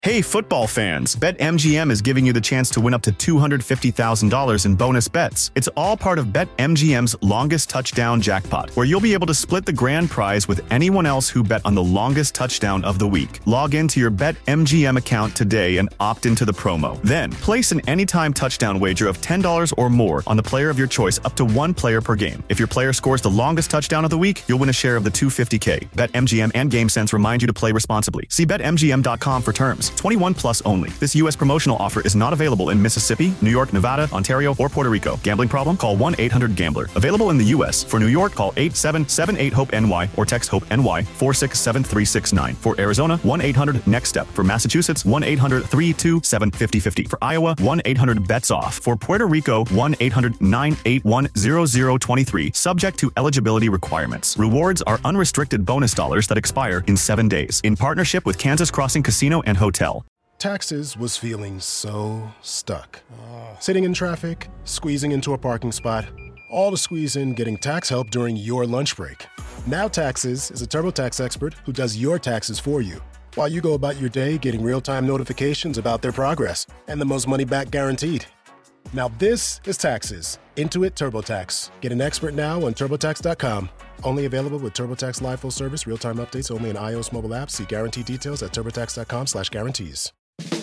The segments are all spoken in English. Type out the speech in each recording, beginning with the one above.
Hey, football fans! BetMGM is giving you the chance to win up to $250,000 in bonus bets. It's all part of BetMGM's longest touchdown jackpot, where you'll be able to split the grand prize with anyone else who bet on the longest touchdown of the week. Log into your BetMGM account today and opt into the promo. Then, place an anytime touchdown wager of $10 or more on the player of your choice up to one player per game. If your player scores the longest touchdown of the week, you'll win a share of the $250K. BetMGM and GameSense remind you to play responsibly. See BetMGM.com for terms. 21 plus only. This U.S. promotional offer is not available in Mississippi, New York, Nevada, Ontario, or Puerto Rico. Gambling problem? Call 1-800-GAMBLER. Available in the U.S. For New York, call 877-8-HOPE-NY or text HOPE-NY 467-369. For Arizona, 1-800-NEXT-STEP. For Massachusetts, 1-800-327-5050. For Iowa, 1-800-BETS-OFF. For Puerto Rico, 1-800-981-0023. Subject to eligibility requirements. Rewards are unrestricted bonus dollars that expire in 7 days. In partnership with Kansas Crossing Casino and Hotel. Taxes was feeling so stuck. Sitting in traffic, squeezing into a parking spot, all to squeeze in getting tax help during your lunch break. Now Taxes is a TurboTax expert who does your taxes for you, while you go about your day getting real-time notifications about their progress and the most money back guaranteed. Now this is Taxes. Intuit TurboTax. Get an expert now on TurboTax.com. Only available with TurboTax Live Full Service. Real-time updates only in iOS mobile apps. See guarantee details at TurboTax.com/guarantees.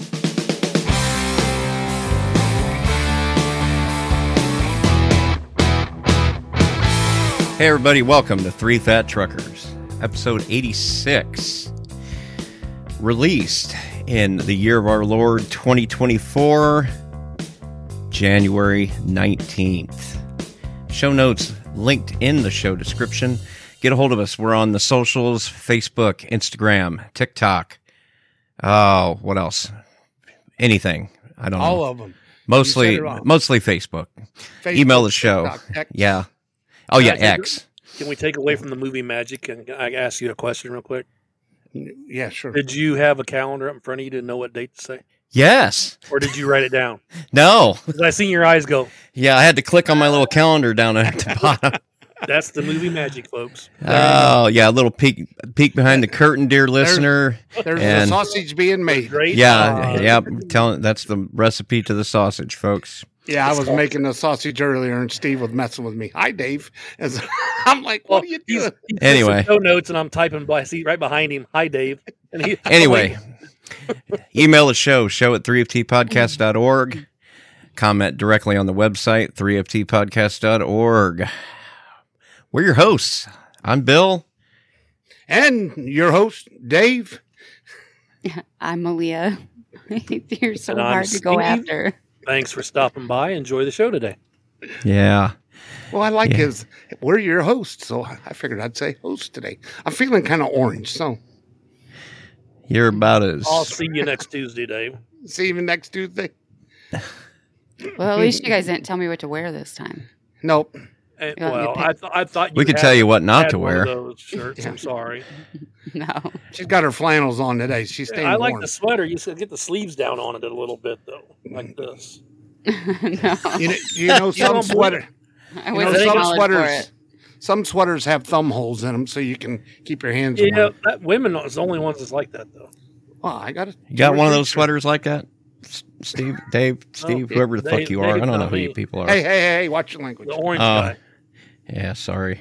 Hey everybody, welcome to Three Fat Truckers, episode 86. Released in the year of our Lord 2024, January 19th. Show notes linked in the show description. Get a hold of us. We're on the socials, Facebook, Instagram, TikTok. Oh, what else? Anything. I don't know. All of them. Mostly Facebook. Email the show. TikTok, yeah. Oh, yeah, X. Can we take away from the movie magic and I ask you a question real quick? Yeah, sure. Did you have a calendar up in front of you to know what date to say? Yes. Or did you write it down? No. Because I seen your eyes go. Yeah, I had to click on my little calendar down at the bottom. That's the movie magic, folks. Oh, yeah, a little peek behind the curtain, dear listener. There's the sausage being made. Great. Yeah, that's the recipe to the sausage, folks. Yeah, I was making the sausage earlier, and Steve was messing with me. Hi, Dave. I'm like, what are you doing? Anyway. No notes, and I'm typing by seat right behind him. Hi, Dave. And anyway, email the show at 3ftpodcast.org. Comment directly on the website, 3ftpodcast.org. We're your hosts. I'm Bill. And your host, Dave. I'm Malia. You're so And I'm hard to go Steve. after. Thanks for stopping by. Enjoy the show today. Yeah. Well, I like his, we're your host, so I figured I'd say host today. I'm feeling kind of orange, so. You're about as... I'll see you next Tuesday, Dave. See you next Tuesday. Well, at least you guys didn't tell me what to wear this time. Nope. And, You want me well, to I thought We could tell you what not to one of wear. those shirts. I'm sorry. No. She's got her flannels on today. She's staying I like warm. the sweater. You should get the sleeves down on it a little bit, though, like this. No. You know some sweater. I You was know, solid some for sweaters. it. Some sweaters have thumb holes in them, so you can keep your hands Yeah, warm. women are the only ones that's like that, though. Well, I got it. You got one of those sweaters like that? Steve, Dave, Steve, whoever the they- fuck you are. I don't know not who you me. people are. Hey, watch your language. The orange Oh. guy. Yeah, sorry.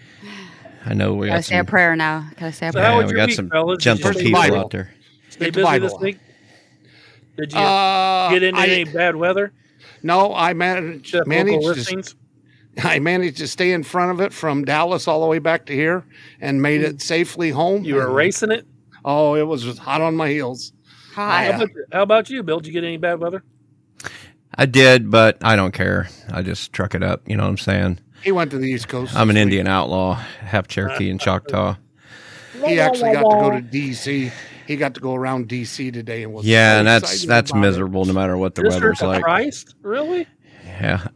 I know we Gotta got say a some, prayer now. Gotta say a So prayer. how yeah, was we your got week, some fellas? Did gentle you stay people Bible? out there. Stay Get the busy this Bible. week? Did you Uh, get into I- any bad weather? No, I managed Local to listings? I managed to stay in front of it from Dallas all the way back to here and made it safely home. You were racing it? Oh, it was hot on my heels. Hi. How about you, Bill? Did you get any bad weather? I did, but I don't care. I just truck it up. You know what I'm saying? He went to the East Coast. I'm an this week. Indian outlaw, half Cherokee and Choctaw. He actually got to go to D.C. He got to go around D.C. today and was Yeah, so and that's excited about miserable no matter what the weather's District of like. Christ? Really? Yeah.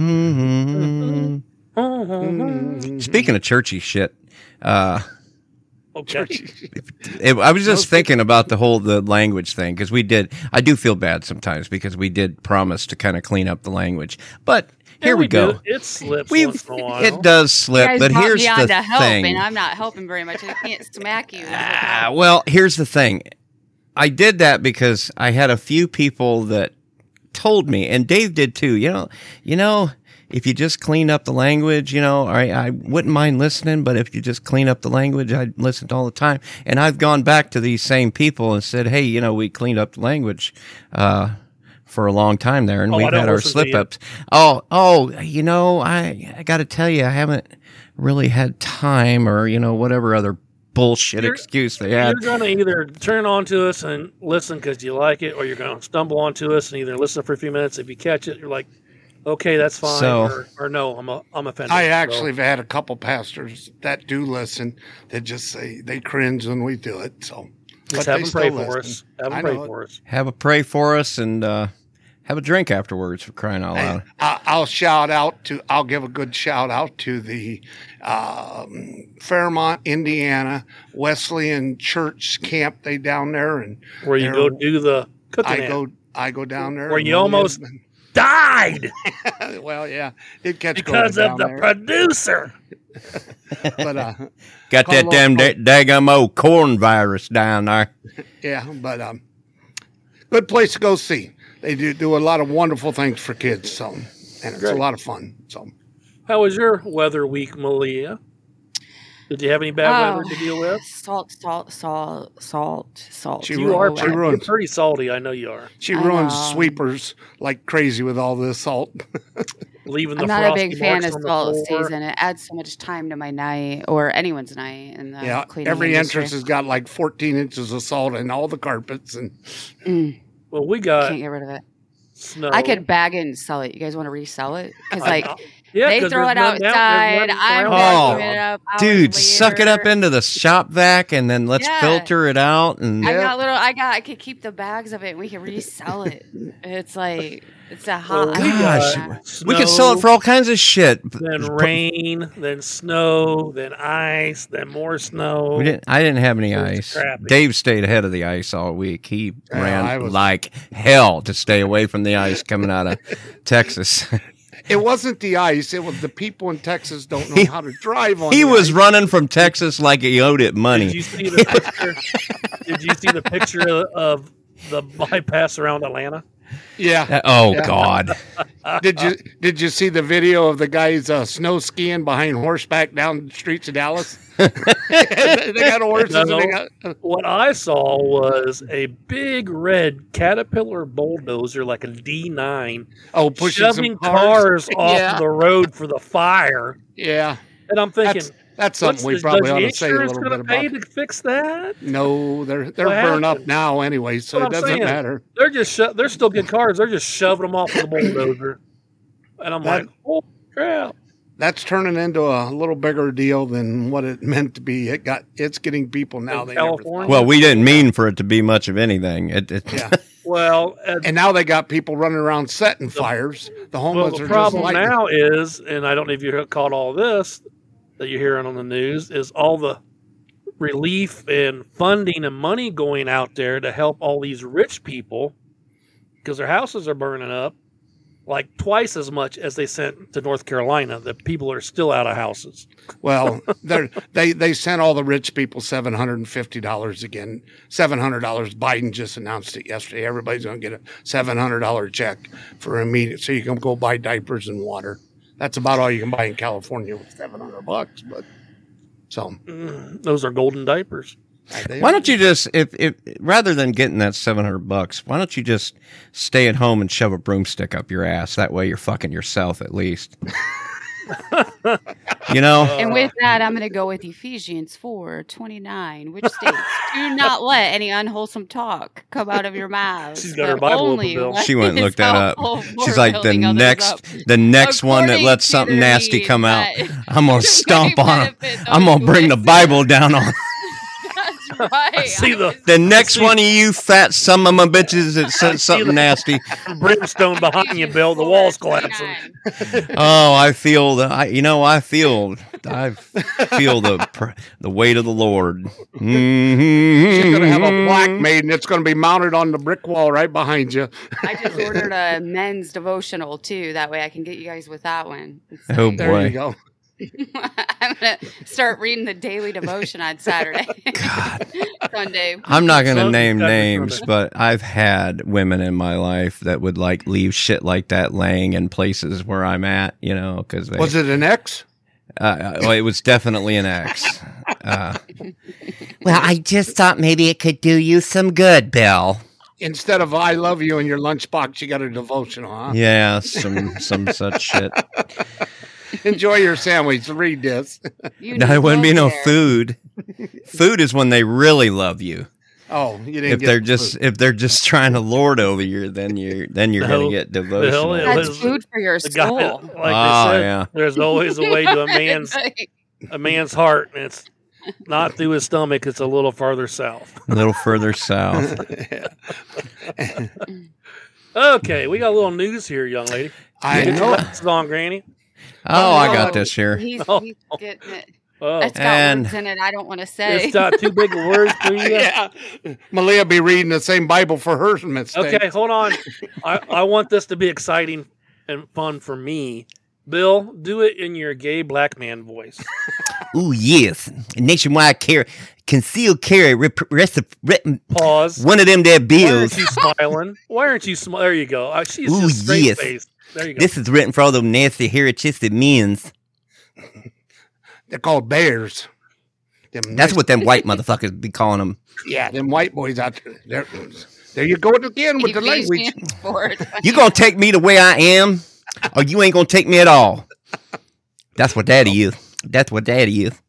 it. Speaking of churchy shit, Okay. I was just thinking about the language thing because I do feel bad sometimes because we did promise to kind of clean up the language, but here we go. do. It slips We've once in a while. it does You slip, guys but brought here's me on the to help, thing. and I'm not helping very much. I can't smack you. Well, here's the thing. I did that because I had a few people that told me, and Dave did too. You know, if you just clean up the language, I wouldn't mind listening, but if you just clean up the language, I'd listen all the time. And I've gone back to these same people and said, hey, we cleaned up the language for a long time there, and we've had our slip ups. I got to tell you, I haven't really had time, or whatever other bullshit excuse they had. You're going to either turn on to us and listen because you like it, or you're going to stumble onto us and either listen for a few minutes. If you catch it, you're like, okay, that's fine. So, or no, I'm offended. I actually have had a couple pastors that do listen that just say they cringe when we do it. So just have them pray for us. Have them pray for us. Have a pray for us, and have a drink afterwards, for crying out loud. I'll give a good shout out to the Fairmont, Indiana Wesleyan Church camp. They down there, and where you go do the cooking. I go down there where you almost died. Well, yeah, it catch because of the producer. But got that damn daggum old corn virus down there. Yeah, but good place to go see. They do a lot of wonderful things for kids, and it's a lot of fun. So, how was your weather week, Malia? Did you have any bad weather to deal with? Salt. You're pretty salty. I know you are. She ruins sweepers like crazy with all this salt. Leaving I'm the not a big fan of on salt season. It adds so much time to my night, or anyone's night. And every entrance has got like 14 inches of salt in all the carpets. And well, we got can't get rid of it. Snow. I could bag it and sell it. You guys want to resell it? Because they throw it outside. I'm bagging it up. Dude, suck it up into the shop vac and then let's filter it out. And I could keep the bags of it and we can resell it. It's like it's a hot. Gosh, we could sell it for all kinds of shit. Then rain, then snow, then ice, then more snow. I didn't have any ice. Dave stayed ahead of the ice all week. He ran like hell to stay away from the ice coming out of Texas. It wasn't the ice. It was the people in Texas don't know how to drive on. He was running from Texas like he owed it money. Did you see the picture? Did you see the picture of the bypass around Atlanta? Yeah. God. Did you see the video of the guys snow skiing behind horseback down the streets of Dallas? They got horses. What I saw was a big red Caterpillar bulldozer, like a D9, shoving cars off the road for the fire. Yeah. And I'm thinking, that's something we probably ought to say a little bit about. Pay to fix that? No, they're burned up now anyway, so it doesn't matter. They're still good cars. They're just shoving them off with a bulldozer. And I'm like, oh crap. That's turning into a little bigger deal than what it meant to be. It's getting people now. Well, we didn't mean for it to be much of anything. Yeah. Well, and now they got people running around setting fires. The homeless the are problem just now is, and I don't know if you caught all this that you're hearing on the news, is all the relief and funding and money going out there to help all these rich people because their houses are burning up. Like twice as much as they sent to North Carolina. The people are still out of houses. Well, they sent all the rich people $750 again. $700. Biden just announced it yesterday. Everybody's going to get a $700 check for immediate, so you can go buy diapers and water. That's about all you can buy in California with $700. But those are golden diapers. Why don't you just, if rather than getting that $700, why don't you just stay at home and shove a broomstick up your ass? That way you're fucking yourself at least. And with that, I'm going to go with Ephesians 4:29, which states, "Do not let any unwholesome talk come out of your mouths." She's got her Bible open, Bill. She went and looked that up. She's like, the next one that lets something nasty come out, I'm going to stomp on him. I'm going to bring the Bible down on him. Right. See the next one of you fat son of my bitches that said something nasty. Brimstone behind you, Bill. The wall's collapsing. Oh, I feel I feel the weight of the Lord. Mm-hmm. She's going to have a black maid, and it's going to be mounted on the brick wall right behind you. I just ordered a men's devotional too. That way, I can get you guys with that one. Oh boy. There you go. I'm going to start reading the daily devotion on Saturday. Sunday. I'm not going to Sunday, name Saturday, names, Sunday. but I've had women in my life that would like leave shit like that laying in places where I'm at, you know, because Was it an X? well, it was definitely an ex. Well, I just thought maybe it could do you some good, Bill. Instead of "I love you" in your lunchbox, you got a devotional, huh? Yeah, some such shit. Enjoy your sandwich. Read this. You No, need it wouldn't be no there. food. Food is when they really love you. Oh, you didn't If get they're the just food. if they're just trying to lord over you, then you're No, gonna get devotional. it That's was food for your The guy, soul. like Oh, they said, yeah. there's always a way to a man's heart, and it's not through his stomach. It's a little farther south. A little further south. Okay, we got a little news here, young lady. I Get your know. glasses on, Granny. Oh, I no. got this here. He's Oh. getting it. Oh, It's got And- words in it I don't want to say. it's got too big of words for you. Yeah, Malia be reading the same Bible for her mistake. Okay, hold on. I want this to be exciting and fun for me. Bill, do it in your gay black man voice. Ooh, yes. Nationwide concealed carry Pause. one of them there Why bills. aren't you smiling? Why aren't you smiling? There you go. She's Ooh, just straight yes. faced. There you go. This is written for all them nasty hairy-chested men's. They're called bears. That's what them white motherfuckers be calling them. Yeah, them white boys out there. There you go again with the language. Ephesians 4:20. You gonna take me the way I am, or you ain't gonna take me at all. That's what daddy is. That's what daddy is.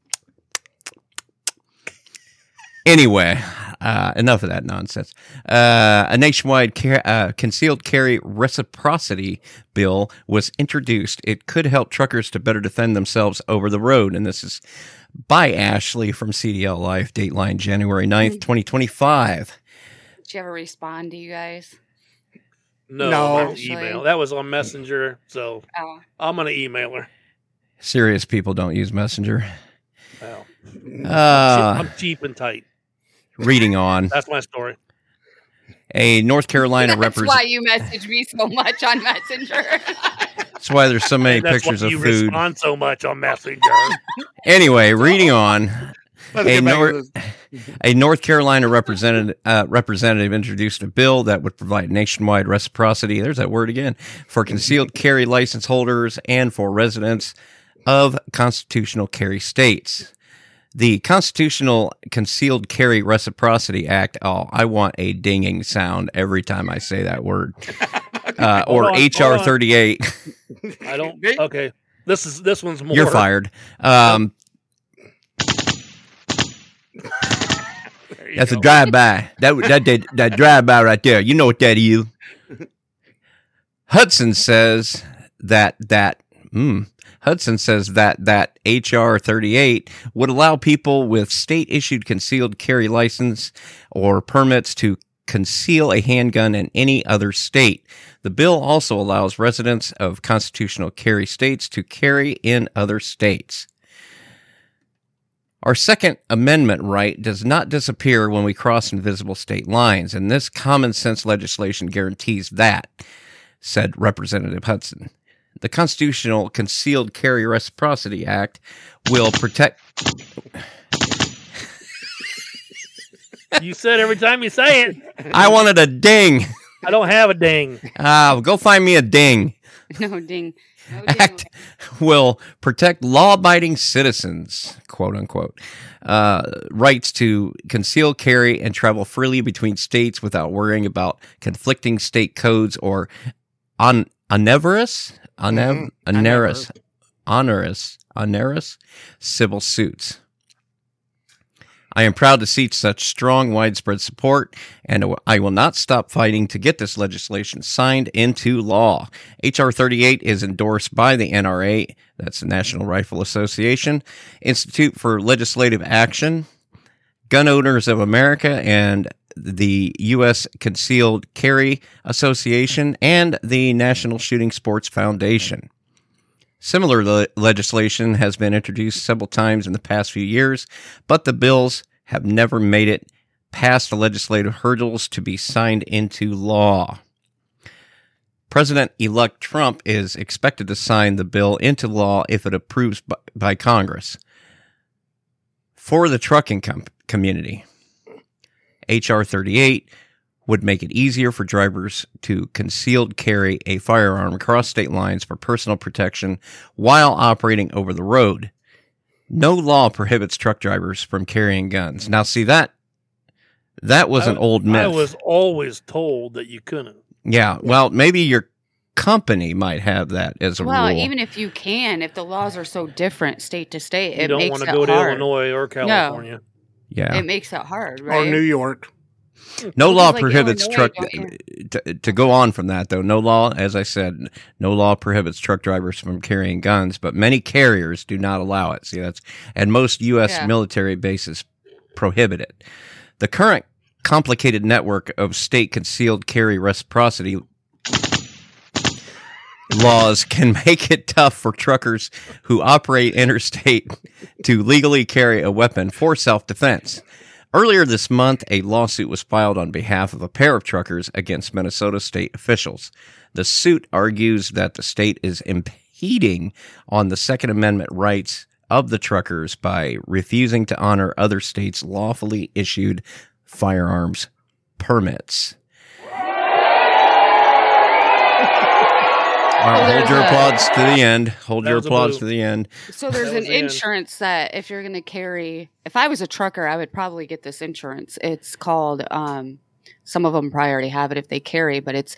Anyway, enough of that nonsense. A nationwide concealed carry reciprocity bill was introduced. It could help truckers to better defend themselves over the road. And this is by Ashley from CDL Life, Dateline January 9th, 2025. Did you ever respond to you guys? No, No. not email. That was on Messenger, so Oh. I'm going to email her. Serious people don't use Messenger. Well, Uh, I'm cheap and tight. reading on. That's my story. A North Carolina That's why representative. you message me so much on Messenger. That's why there's so many That's pictures why of you food. respond so much on Messenger. Anyway, reading on. Let's A get back Nor- to this. A North Carolina representative introduced a bill that would provide nationwide reciprocity, there's that word again, for concealed carry license holders and for residents of constitutional carry states. The Constitutional Concealed Carry Reciprocity Act, oh, I want a dinging sound every time I say that word, or on, HR hold on. 38. I don't. Okay, this one's more. You're fired. There you That's go. a drive-by. That drive-by right there. You know what that is. Hudson says that HR 38 would allow people with state-issued concealed carry license or permits to conceal a handgun in any other state. The bill also allows residents of constitutional carry states to carry in other states. Our Second Amendment right does not disappear when we cross invisible state lines, and this common sense legislation guarantees that, said Representative Hudson. The Constitutional Concealed Carry Reciprocity Act will protect. You said every time you say it, I wanted a ding. I don't have a ding. Go find me a ding. No ding. No ding. Act will protect law-abiding citizens, quote unquote, rights to conceal, carry, and travel freely between states without worrying about conflicting state codes or onerous civil suits. I am proud to see such strong, widespread support, and I will not stop fighting to get this legislation signed into law. H.R. 38 is endorsed by the NRA, that's the National Rifle Association, Institute for Legislative Action, Gun Owners of America, and the U.S. Concealed Carry Association, and the National Shooting Sports Foundation. Similar legislation has been introduced several times in the past few years, but the bills have never made it past the legislative hurdles to be signed into law. President-elect Trump is expected to sign the bill into law if it approves by Congress. For the trucking community, H.R. 38 would make it easier for drivers to concealed carry a firearm across state lines for personal protection while operating over the road. No law prohibits truck drivers from carrying guns. Now, see, that was an old myth. I was always told that you couldn't. Yeah, well, maybe your company might have that as a Well, rule. even if you can, if the laws are so different state to state, You it don't makes want it to go to hard. Illinois or California. Yeah. It makes it hard, right? Or New York. No Well, law like prohibits Illinois, truck. don't To go on from that, though, no law, as I said, no law prohibits truck drivers from carrying guns, but many carriers do not allow it. See, and most U.S. Yeah. military bases prohibit it. The current complicated network of state concealed carry reciprocity laws can make it tough for truckers who operate interstate to legally carry a weapon for self-defense. Earlier this month, a lawsuit was filed on behalf of a pair of truckers against Minnesota state officials. The suit argues that the state is impeding on the Second Amendment rights of the truckers by refusing to honor other states' lawfully issued firearms permits. All right, hold your applause to the end. Hold That your was a applause boo. to the end. So there's That an was the end. insurance that if you're going to carry, if I was a trucker, I would probably get this insurance. It's called, some of them probably already have it if they carry, but it's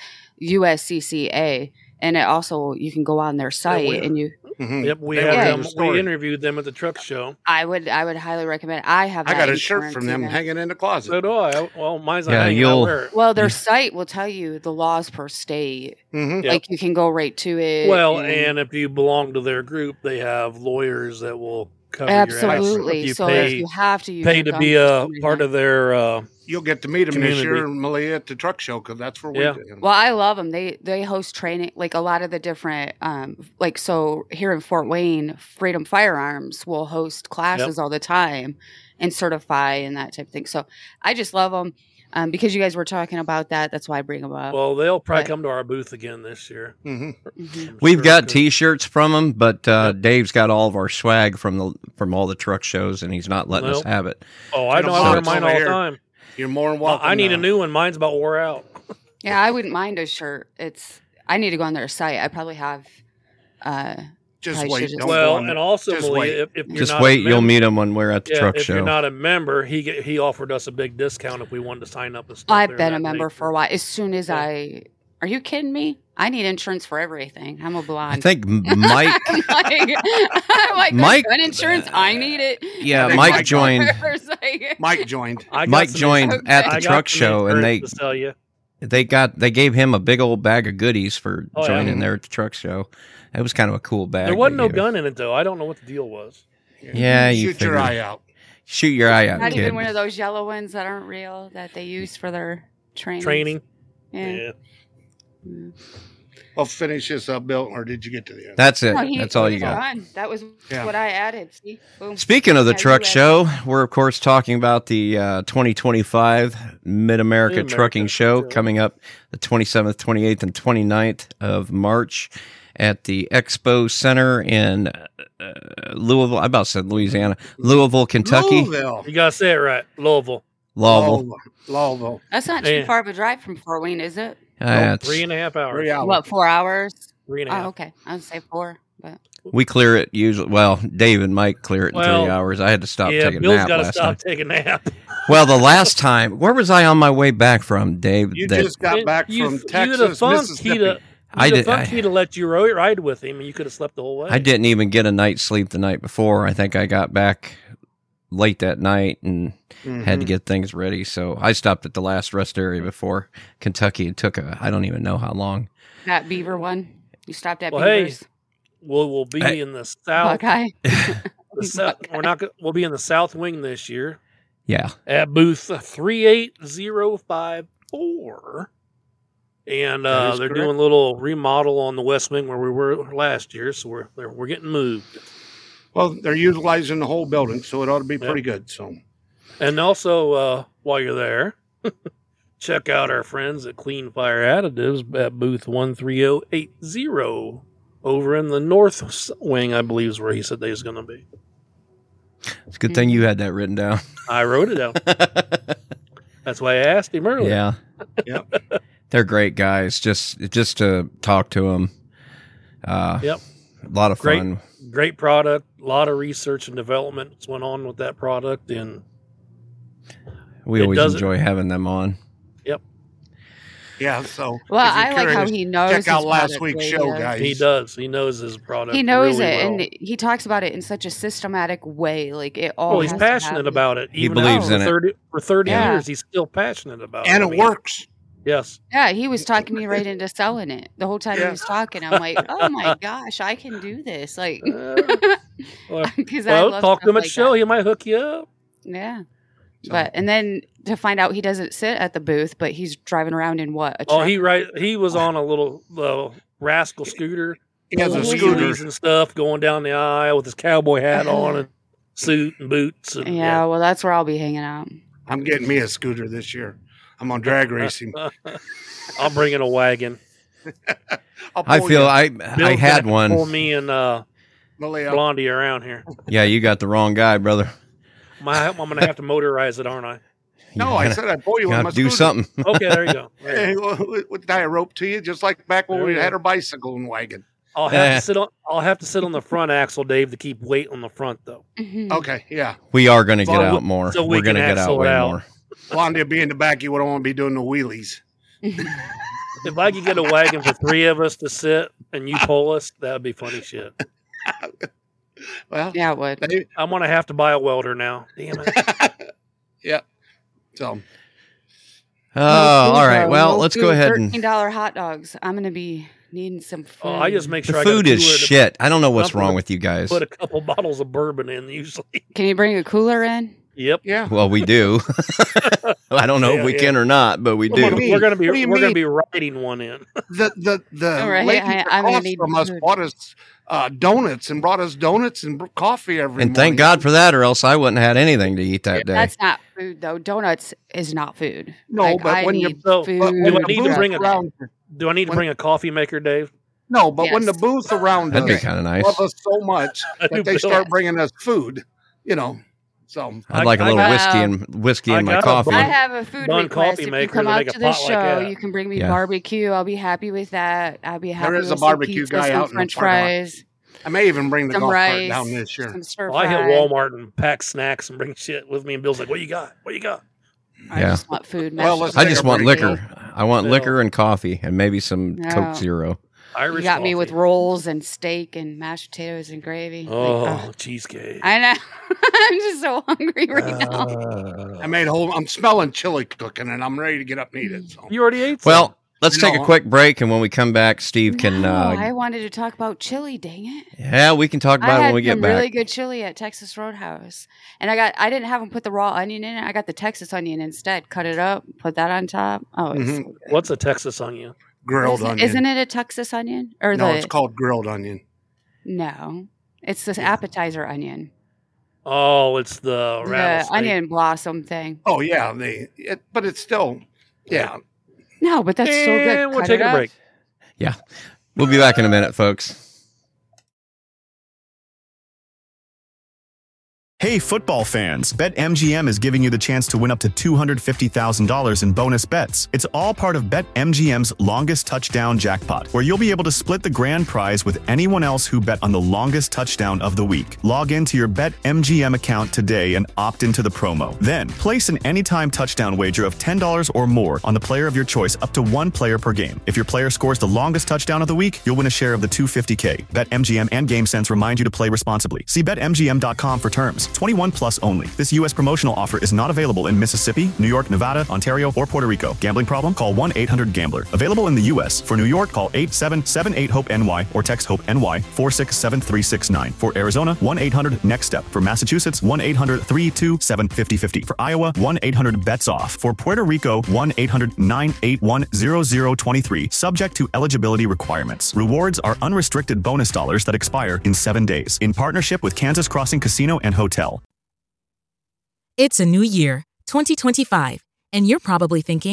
USCCA. And it also, you can go on their site and you, Mhm. Yep, we They have were in them. the story. We interviewed them at the truck show. I would highly recommend. I have. I that got a shirt insurance from them even. hanging in the closet. So do I. Well, mine's not Yeah, hanging. I you'll- wear it. Well, their site will tell you the laws per state. Mhm. Yep. Like you can go right to it. Well, and if you belong to their group, they have lawyers that will cover your ass. absolutely. If you So pay, if you have to use pay your to gun be for a some part reason. of their. You'll get to meet them this Community. year, Malia, at the truck show, because that's where Yeah. we do. Well, I love them. They host training, like a lot of the different, like so here in Fort Wayne, Freedom Firearms will host classes all the time and certify and that type of thing. So I just love them because you guys were talking about that. That's why I bring them up. Well, they'll probably But- come to our booth again this year. Mhm. Mhm. I'm We've sure, got 'cause- T-shirts from them, but Dave's got all of our swag from all the truck shows, and he's not letting us Nope. have it. Oh, I Got a know. I wear box mine over all the here. time. You're more than Well, welcome. I need to- a new one. Mine's about wore out. Yeah, I wouldn't mind a shirt. I need to go on their site. I probably have. Just I wait. should just- Don't go Well, on- and also, just Malia, wait. if you're Just not wait, a you'll member, meet him when we're at the truck if show. you're not a member, he offered us a big discount if we wanted to sign up and stuff. I've there been that a member nature. for a while. As soon as Yeah. are you kidding me? I need insurance for everything. I'm a blonde. I think Mike, I'm like, Mike- gun insurance. I need it. yeah, think Mike Mike joined. It's like- Mike joined. I got Mike some joined insurance- at I the got truck some show, and insurance to sell you. they gave him a big old bag of goodies for Oh, yeah. joining there at the truck show. It was kind of a cool bag. There wasn't they no gave him. gun in it though. I don't know what the deal was. Yeah, you Shoot your figured. eye out. Shoot your eye out, Not kid. even one of those yellow ones that aren't real that they use for their training. Training. Yeah. Yeah. I'll finish this up, Bill, or did you get to the end? That's it. No, That's all you he's got. done. That was Yeah. what I added. See? Boom. Speaking of the Yeah, truck you show, we're of course talking about the 2025 Mid-America Mid-America Trucking Show Show. coming up the 27th, 28th, and 29th of March at the Expo Center in Louisville. I about said Louisiana. Louisville, Kentucky. Louisville. You gotta say it right. Louisville. Louisville. Louisville. That's not too Yeah. far of a drive from Fort Wayne, is it? It's- 3.5 hours. 3 hours. What, 4 hours? 3.5. Oh, okay. I would say 4, but we clear it usually. Well, Dave and Mike clear it in Well, 3 hours. I had to stop Yeah, taking a Bill's nap got to last stop night. taking a nap. Well, the last time, where was I on my way back from, Dave? You That- just got back You- from you'd have Texas, funked, Mississippi. I did- He'd have let you ride with him, and you could have slept the whole way. I didn't even get a night's sleep the night before. I think I got back late that night and had to get things ready. So I stopped at the last rest area before Kentucky. It took I don't even know how long. that Beaver one. You stopped at Well, hey, Beavers. We'll be Hey. in the south. Buckeye. The south. We'll be in the South Wing this year Yeah. at booth 38054, and That is they're correct. doing a little remodel on the West Wing where we were last year. So we're getting moved, Well, they're utilizing the whole building, so it ought to be pretty good. So and also while you're there. check out our friends at Clean Fire Additives at booth 13080 over in the north wing, I believe is where he said they was going to be. It's a good thing you had that written down. I wrote it down. That's why I asked him earlier. Yeah. Yep. They're great guys. Just to talk to them. Yep. A lot of fun. Great product. A lot of research and development went on with that product, and we always enjoy having them on. Yep. Yeah. So, well, I like how he knows. Check out his last product week's really show, does. guys. He does. He knows his product. He knows really it, well. and he talks about it in such a systematic way. Like it all. Well, he's has to passionate have- about it. He Even believes now, in it. For 30 Yeah. years, he's still passionate about And it. it works. Yes. Yeah, he was talking me right into selling it the whole time Yeah. he was talking. I'm like, oh my gosh, I can do this. Like, Well, because I love talk to him stuff at the like show. that. He might hook you up. Yeah. But and then to find out he doesn't sit at the booth, but he's driving around in what? A Oh, truck? he was on a little rascal scooter. He has a pulling scooter. wheelies and stuff, going down the aisle with his cowboy hat on and suit and boots. And, Yeah, well, that's where I'll be hanging out. I'm getting me a scooter this year. I'm on drag racing. I'll bring in a wagon. I feel I had Pull one. me and Malia. Blondie around here. Yeah, you got the wrong guy, brother. I'm going to have to motorize it, aren't I? No, I said I'd pull you You on got my to do scooter. something. Okay, there you go. There you go. Hey, we'll tie a rope to you, just like back when There we you had go. our bicycle and wagon. I'll have to sit on the front axle, Dave, to keep weight on the front, though. Mhm. Okay, yeah. We are going to get So out more. so we We're going to can get out axle way it out. more. Blondie will be in the back. You wouldn't want to be doing the wheelies. If I could get a wagon for three of us to sit and you pull us, that would be funny shit. Well, Yeah, it would. they- I'm going to have to buy a welder now. Damn it. yeah. So, Oh, all right. Well, let's go ahead and. $13 hot dogs. I'm gonna be needing some food. Oh, I just make The sure I got a food is cooler to shit. I don't know what's Something wrong to with you guys. put a couple bottles of bourbon in usually. Can you bring a cooler in? Yep. yeah. Well, we do. I don't know if we Yeah. can or not, but we What do you do. mean? We're going to What do you be writing one in. The All right, lady I'm gonna across need from us food. bought us donuts and brought us donuts and coffee every morning. And thank God for that, or else I wouldn't have had anything to eat that day. That's not food though. Donuts is not food. No, Like, but I when you- need So, food. But Do when I the need to booth bring a- around, Do I need to When- bring a coffee maker, Dave? no, but when the Yes. booth around That'd be us kind of nice. love us so much I that do they feel start that. bringing us food, you know. So I'd like a little I- whiskey I in my got a coffee. I have a food Bun request. coffee If you maker come to out make a to the pot like show, that. you can bring me Yeah. barbecue. I'll be happy with that. I'll be happy is with a some barbecue pizza, guy some out in the French parking lot. fries, I may even bring the some golf cart rice, down this year. some stir Well, I fry. hit Walmart and pack snacks and bring shit with me, and Bill's like, "What you got? What you got?" I Yeah. just want food. Well, mashed let's I take just a want break. liquor. I want No. liquor and coffee and maybe some No. Coke Zero. Irish You got me coffee. with rolls and steak and mashed potatoes and gravy. Oh, Like, ugh. cheesecake. I know. I'm just so hungry right now. I'm smelling chili cooking, and I'm ready to get up and eat it. So. You already ate some. Well, let's take a No. quick break, and when we come back, Steve can. No, I wanted to talk about chili. Dang it! Yeah, we can talk I about it had when we get some back. really good chili at Texas Roadhouse, and I didn't have them put the raw onion in it. I got the Texas onion instead. Cut it up, put that on top. Oh, it's Mhm. so good. What's a Texas onion? Grilled onion. Isn't it a Texas onion or No, the? it's called grilled onion. No, it's this appetizer onion, Oh, it's the the rattlesnake. onion blossom thing. Oh yeah, but it's still, yeah. No, but that's so good. And we'll Cut take it a up. break. We'll be back in a minute, folks. Hey, football fans, BetMGM is giving you the chance to win up to $250,000 in bonus bets. It's all part of BetMGM's longest touchdown jackpot, where you'll be able to split the grand prize with anyone else who bet on the longest touchdown of the week. Log into your BetMGM account today and opt into the promo. Then, place an anytime touchdown wager of $10 or more on the player of your choice up to one player per game. If your player scores the longest touchdown of the week, you'll win a share of the $250K. BetMGM and GameSense remind you to play responsibly. See BetMGM.com for terms. 21 plus only. This U.S. promotional offer is not available in Mississippi, New York, Nevada, Ontario, or Puerto Rico. Gambling problem? Call 1-800-GAMBLER. Available in the U.S. For New York, call 877-8-HOPE-NY or text HOPE-NY 467-369. For Arizona, 1-800-NEXT-STEP. For Massachusetts, 1-800-327-5050. For Iowa, 1-800-BETS-OFF. For Puerto Rico, 1-800-981-0023. Subject to eligibility requirements. Rewards are unrestricted bonus dollars that expire in 7 days. In partnership with Kansas Crossing Casino and Hotel. It's a new year, 2025, and you're probably thinking,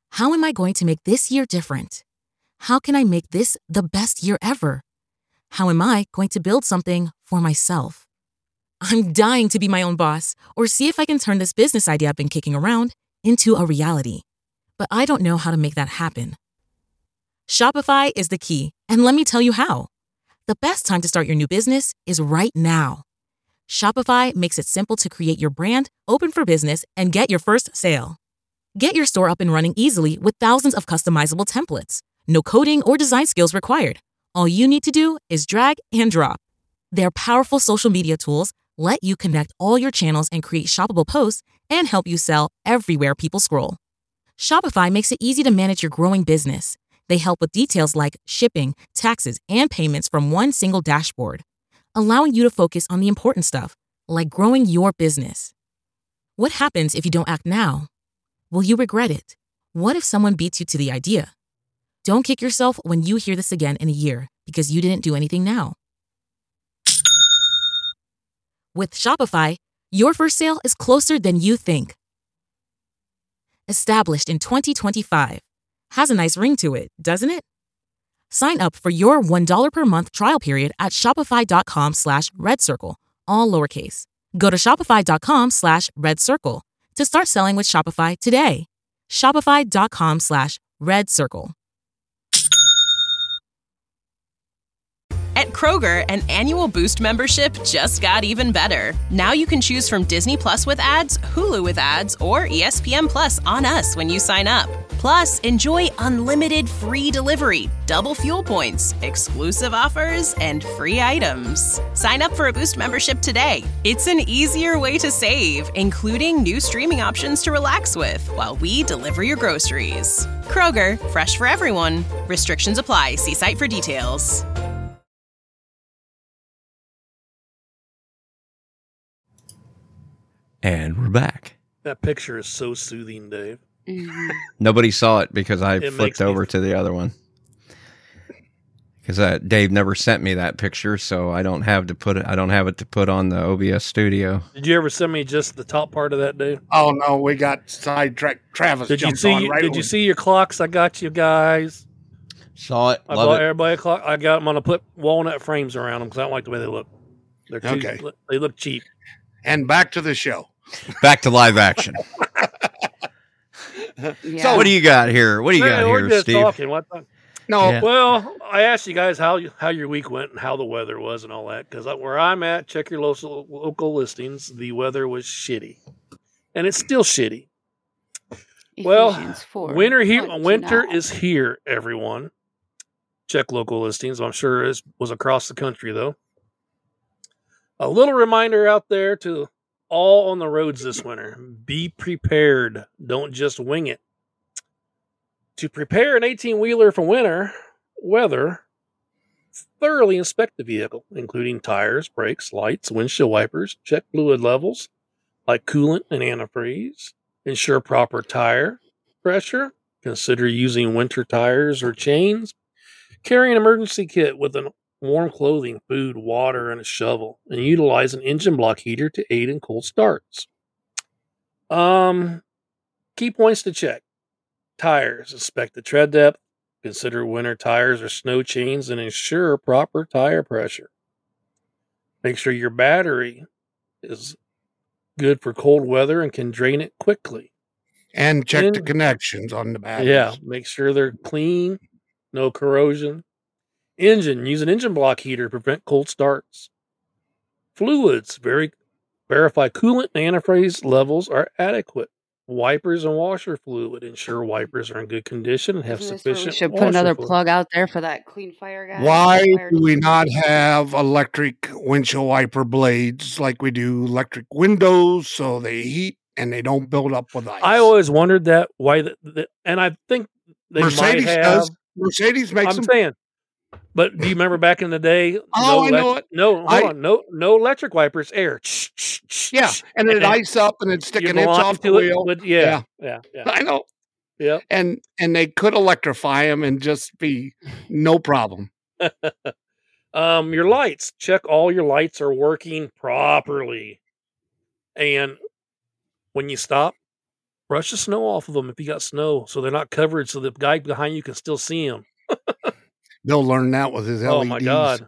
How am I going to make this year different? How can I make this the best year ever? How am I going to build something for myself? I'm dying to be my own boss or see if I can turn this business idea I've been kicking around into a reality. But I don't know how to make that happen. Shopify is the key, and let me tell you how. The best time to start your new business is right now. Shopify makes it simple to create your brand, open for business, and get your first sale. Get your store up and running easily with thousands of customizable templates. No coding or design skills required. All you need to do is drag and drop. Their powerful social media tools let you connect all your channels and create shoppable posts and help you sell everywhere people scroll. Shopify makes it easy to manage your growing business. They help with details like shipping, taxes, and payments from one single dashboard, allowing you to focus on the important stuff, like growing your business. What happens if you don't act now? Will you regret it? What if someone beats you to the idea? Don't kick yourself when you hear this again in a year because you didn't do anything now. With Shopify, your first sale is closer than you think. Established in 2025. Has a nice ring to it, doesn't it? Sign up for your $1 per month trial period at shopify.com/redcircle, all lowercase. Go to shopify.com/redcircle to start selling with Shopify today. Shopify.com/redcircle. At Kroger, an annual Boost membership just got even better. Now you can choose from Disney Plus with ads, Hulu with ads, or ESPN Plus on us when you sign up. Plus, enjoy unlimited free delivery, double fuel points, exclusive offers, and free items. Sign up for a Boost membership today. It's an easier way to save, including new streaming options to relax with while we deliver your groceries. Kroger, fresh for everyone. Restrictions apply. See site for details. And we're back. That picture is so soothing, Dave. Nobody saw it because I It flipped makes me- over to the other one. Because Dave never sent me that picture, so I don't have to put it. I don't have it to put on the OBS studio. Did you ever send me just the top part of that, Dave? Oh no, we got sidetracked. Travis Did you jumped see? on right Did you away. see your clocks? I got you guys. Saw it. I Love bought it. everybody a clock. I got. I'm gonna put walnut frames around them because I don't like the way they look. They're too, Okay. They look cheap. And back to the show. Back to live action. Yeah. So what do you got here? What do you got We're here, just Steve? talking. What the- No, Yeah. Well, I asked you guys how your week went and how the weather was and all that because where I'm at, check your local listings. The weather was shitty, and it's still shitty. Well, Ephesians 4, winter 1-9. is here, everyone. Check local listings. I'm sure it was across the country though. A little reminder out there to all on the roads this winter: be prepared. Don't just wing it. To prepare an 18-wheeler for winter weather, thoroughly inspect the vehicle, including tires, brakes, lights, windshield wipers. Check fluid levels like coolant and antifreeze. Ensure proper tire pressure. Consider using winter tires or chains. Carry an emergency kit with warm clothing, food, water, and a shovel. And utilize an engine block heater to aid in cold starts. Key points to check. Tires. Inspect the tread depth. Consider winter tires or snow chains and ensure proper tire pressure. Make sure your battery is good for cold weather and can drain it quickly. and check the connections on the batteries. Yeah, make sure they're clean, no corrosion. Engine. Use an engine block heater to prevent cold starts. Fluids. Verify coolant and antifreeze levels are adequate. Wipers and washer fluid. Ensure wipers are in good condition and have Isn't this where sufficient we should put washer another fluid. plug out there for that Clean Fire guy. Why Fire do we Team. not have electric windshield wiper blades like we do electric windows so they heat and they don't build up with ice? I always wondered that why and I think they Mercedes might have. does. Mercedes makes I'm them. saying, but do you remember back in the day? Oh, I know it. No, no electric wipers. Air. Yeah, and it'd ice up and it'd stick You'd an inch launch off the to it wheel. with- yeah. I know. Yeah. And they could electrify them and just be no problem. Your lights. Check all your lights are working properly. And when you stop, Brush the snow off of them if you got snow, so they're not covered, so the guy behind you can still see them. They'll learn that with his LEDs. Oh my God.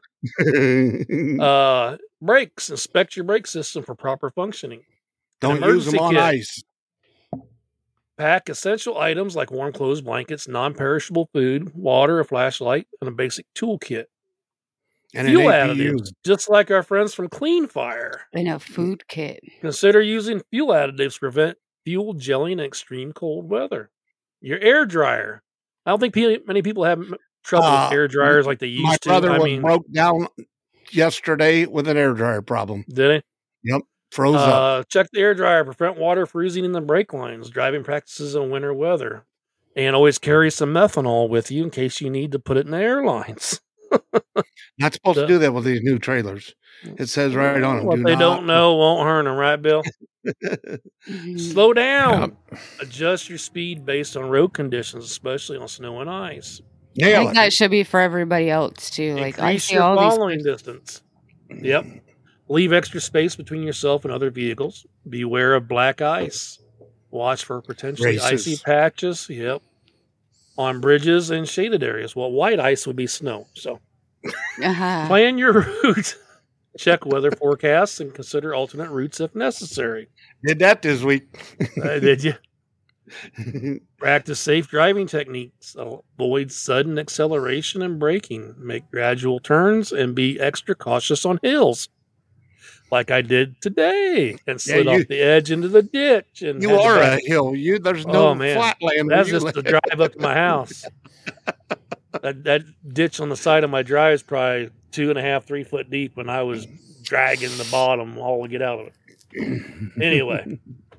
Brakes. Inspect your brake system for proper functioning. Don't use them on ice. Pack essential items like warm clothes, blankets, non-perishable food, water, a flashlight, and a basic toolkit. And fuel additives, just like our friends from Clean Fire. And a food kit. Consider using fuel additives to prevent fuel gelling in extreme cold weather. Your air dryer. I don't think many people have trouble with air dryers like they used to. My brother broke down yesterday with an air dryer problem. Did he? Yep. Froze up. Check the air dryer. Prevent water freezing in the brake lines. Driving practices in winter weather. And always carry some methanol with you in case you need to put it in the airlines. Not supposed to do that with these new trailers. It says right on them. What they don't know won't hurt them, right, Bill? Slow down. Adjust your speed based on road conditions, especially on snow and ice. I think that should be for everybody else too. Like I Increase see your all following these. distance. Yep. Leave extra space between yourself and other vehicles. Beware of black ice. Watch for potentially icy patches. Yep. On bridges and shaded areas. Well, white ice would be snow. So plan your route. Check weather forecasts and consider alternate routes if necessary. Did that this week. Did you? Practice safe driving techniques. Avoid sudden acceleration and braking. Make gradual turns and be extra cautious on hills. Like I did today and slid off the edge into the ditch. And you are a hill. There's no flat land. That's just the drive up to my house. That ditch on the side of my drive is probably 2.5, 3 foot deep, and I was dragging the bottom all to get out of it. Anyway,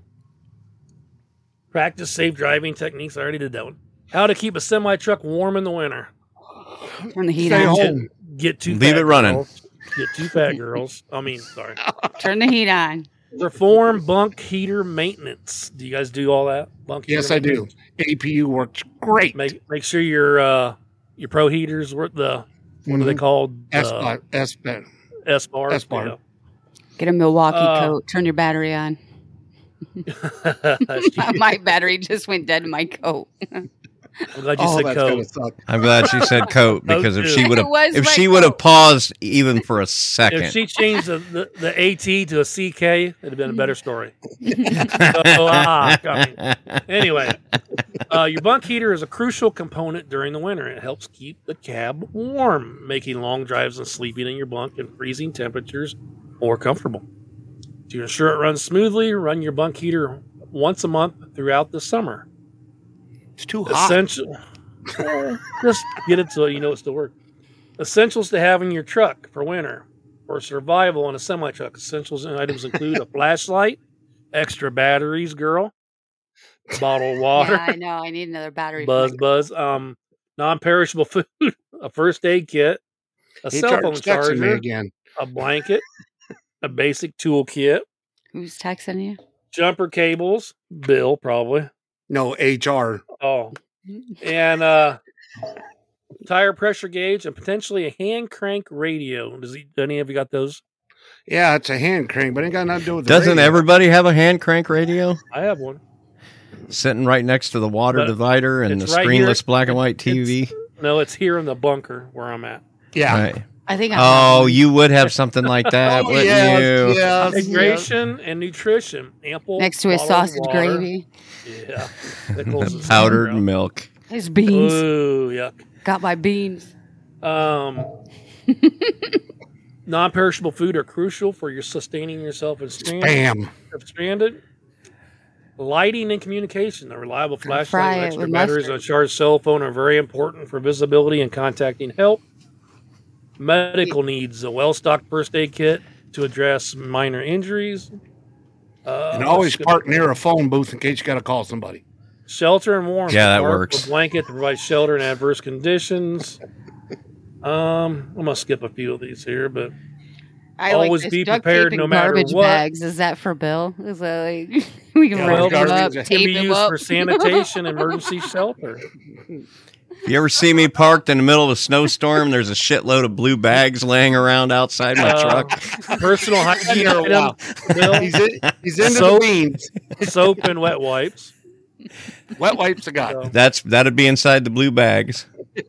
practice safe driving techniques. I already did that one. How to keep a semi truck warm in the winter. Turn the heat on. Get too Leave it running. Girls. Get two fat girls. Sorry. Turn the heat on. Perform bunk heater maintenance. Do you guys do all that? Bunk heater yes, I do. APU works great. Make sure your pro heaters work. What are they called? S-bar. Yeah. Get a Milwaukee coat. Turn your battery on. My battery just went dead in my coat. I'm glad you said coat. I'm glad she said coat because if she would have paused even for a second, if she changed the AT to a CK, it'd have been a better story. Anyway, your bunk heater is a crucial component during the winter. It helps keep the cab warm, making long drives and sleeping in your bunk in freezing temperatures more comfortable. To ensure it runs smoothly, run your bunk heater once a month throughout the summer. It's too hot. Just get it so you know it still works. Essentials to have in your truck for winter. For survival on a semi-truck, essentials and items include a flashlight, extra batteries, girl, bottled water. Yeah, I know. I need another battery. Buzz. Non-perishable food, a first aid kit, a cell phone charger, a blanket, a basic tool kit. Who's texting you? Jumper cables. Bill, probably. No, HR. Oh. And tire pressure gauge and potentially a hand crank radio. Does any of you got those? Yeah, it's a hand crank, but it ain't got nothing to do with the Doesn't radio. everybody have a hand crank radio? I have one. Sitting right next to the water divider and the screenless black and white TV? It's here in the bunker where I'm at. Yeah. Right. I think you would have something like that, wouldn't you? Yes, hydration and nutrition. Ample next to his sausage water. gravy. Yeah. Powdered milk. His beans. Ooh, yuck. Got my beans. Non-perishable food are crucial for your sustaining yourself and stranded. Lighting and communication. A reliable flashlight and extra batteries on a charged cell phone are very important for visibility and contacting help. Medical needs. A well-stocked first aid kit to address minor injuries. And always park near a phone booth in case you got to call somebody. Shelter and warmth. Yeah, that works. A blanket to provide shelter in adverse conditions. I'm going to skip a few of these here, but always be prepared no matter garbage what. Bags. Is that for Bill? Is that like we can wrap them up, It tape can be them used up for sanitation, emergency shelter. If you ever see me parked in the middle of a snowstorm, there's a shitload of blue bags laying around outside my truck. Personal hygiene item. He's into the beans. Soap and wet wipes. Wet wipes of God. That'd be inside the blue bags.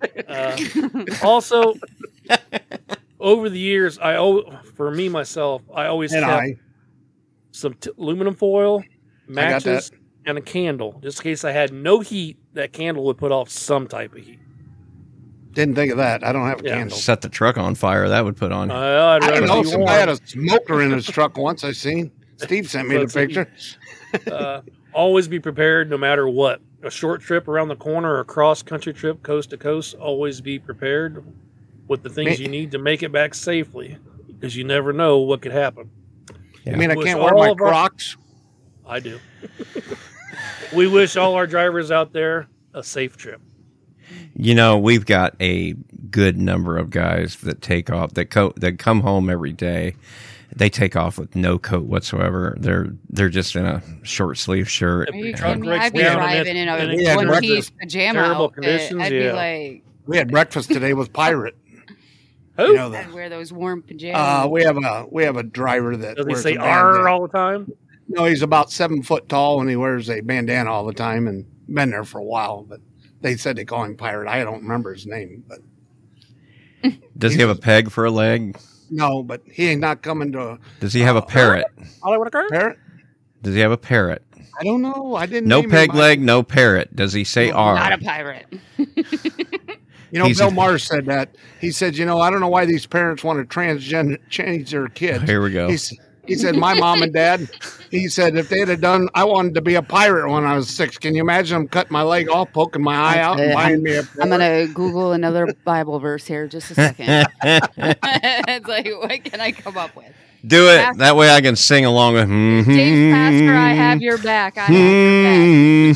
Also, over the years, for me myself, I always kept some aluminum foil, matches, and a candle, just in case I had no heat. That candle would put off some type of heat. Didn't think of that. I don't have a candle. Set the truck on fire. That would put on. I don't know. Somebody had a smoker in his truck once. I seen. Steve sent me the picture. Always be prepared, no matter what. A short trip around the corner, or a cross-country trip, coast to coast. Always be prepared with the things you need to make it back safely, because you never know what could happen. Yeah. I mean, I can't wear my Crocs. I do. We wish all our drivers out there a safe trip. You know, we've got a good number of guys that take off, that come home every day. They take off with no coat whatsoever. They're just in a short sleeve shirt. I'd be driving in a one-piece pajama outfit. I'd be like, we had breakfast today with Pirate. Who? You know, I'd wear those warm pajamas. We have a driver that does he say "R" all the time? No, he's about 7 foot tall and he wears a bandana all the time and been there for a while. But they said they call him Pirate. I don't remember his name, but does he have a peg for a leg? No, but he ain't not coming to. Does he have a parrot? Parrot? Does he have a parrot? I don't know. I didn't. No peg leg, no parrot. Does he say R? Not a pirate. You know, Bill Maher said that. He said, you know, I don't know why these parents want to change their kids. Here we go. He said, my mom and dad, he said, if they'd have done, I wanted to be a pirate when I was 6. Can you imagine them cutting my leg off, poking my eye out, and buying me a parrot? I'm going to Google another Bible verse here just a second. It's like, what can I come up with? Do it. Pastor, that way I can sing along with. James Pastor, I have your back. I have your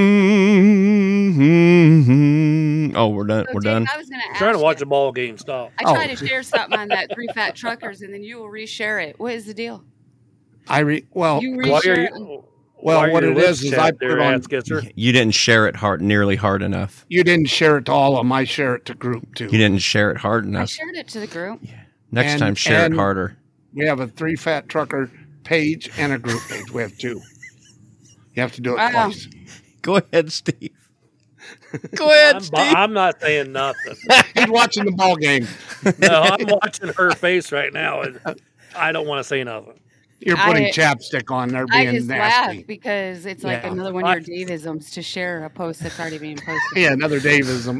back. Oh, we're done. So we're James, done. I was I'm trying to watch a ball game. Stop. I tried to share something on that 3 Fat Truckers, and then you will reshare it. What is the deal? You reshare it. Well, what it is I put it on. You didn't share it nearly hard enough. You didn't share it to all of them. I share it to group too. You didn't share it hard enough. I shared it to the group. Yeah. Next time, share it harder. We have a 3 Fat Trucker page and a group page. We have 2. You have to do it twice. Go ahead, Steve. Go ahead, Steve. I'm not saying nothing. He's watching the ball game. No, I'm watching her face right now, and I don't want to say nothing. You're putting chapstick on there, being I just nasty. laugh because it's like another one of your Davisms to share a post that's already being posted. Yeah, another Davism.